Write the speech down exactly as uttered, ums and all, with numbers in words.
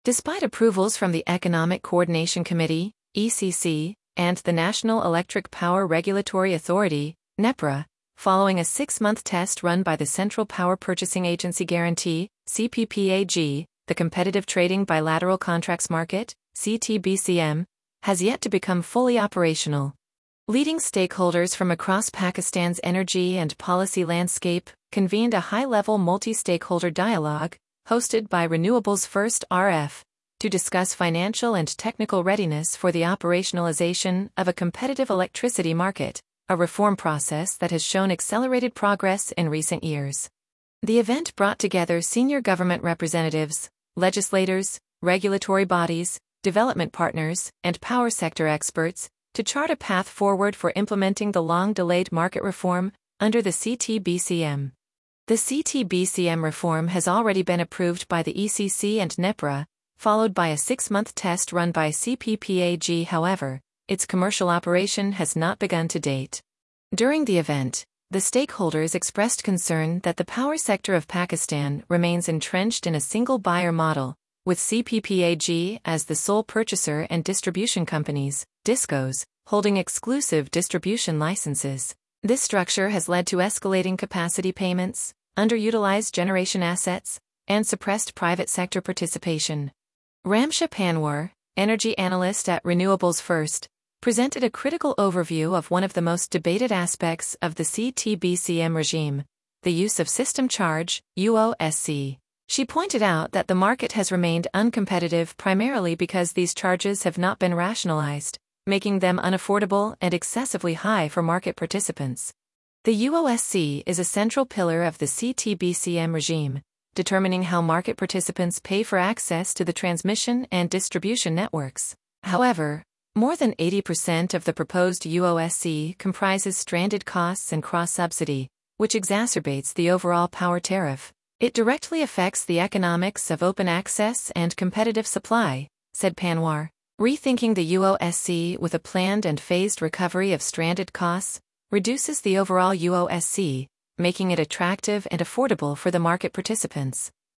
Despite approvals from the Economic Coordination Committee, E C C, and the National Electric Power Regulatory Authority, NEPRA, following a six-month test run by the Central Power Purchasing Agency Guarantee, C P P A G, the Competitive Trading Bilateral Contracts Market, C T B C M, has yet to become fully operational. Leading stakeholders from across Pakistan's energy and policy landscape convened a high-level multi-stakeholder dialogue, hosted by Renewables First R F, to discuss financial and technical readiness for the operationalization of a competitive electricity market, a reform process that has shown accelerated progress in recent years. The event brought together senior government representatives, legislators, regulatory bodies, development partners, and power sector experts to chart a path forward for implementing the long-delayed market reform under the C T B C M. The C T B C M reform has already been approved by the E C C and NEPRA, followed by a six-month test run by C P P A G. However, its commercial operation has not begun to date. During the event, the stakeholders expressed concern that the power sector of Pakistan remains entrenched in a single buyer model, with C P P A G as the sole purchaser and distribution companies, DISCOs, holding exclusive distribution licenses. This structure has led to escalating capacity payments, underutilized generation assets, and suppressed private sector participation. Ramsha Panwar, energy analyst at Renewables First, presented a critical overview of one of the most debated aspects of the C T B C M regime, the use of system charge, U O S C. She pointed out that the market has remained uncompetitive primarily because these charges have not been rationalized, making them unaffordable and excessively high for market participants. The U O S C is a central pillar of the C T B C M regime, determining how market participants pay for access to the transmission and distribution networks. However, more than eighty percent of the proposed U O S C comprises stranded costs and cross-subsidy, which exacerbates the overall power tariff. It directly affects the economics of open access and competitive supply, said Panwar. Rethinking the U O S C with a planned and phased recovery of stranded costs reduces the overall U O S C, making it attractive and affordable for the market participants.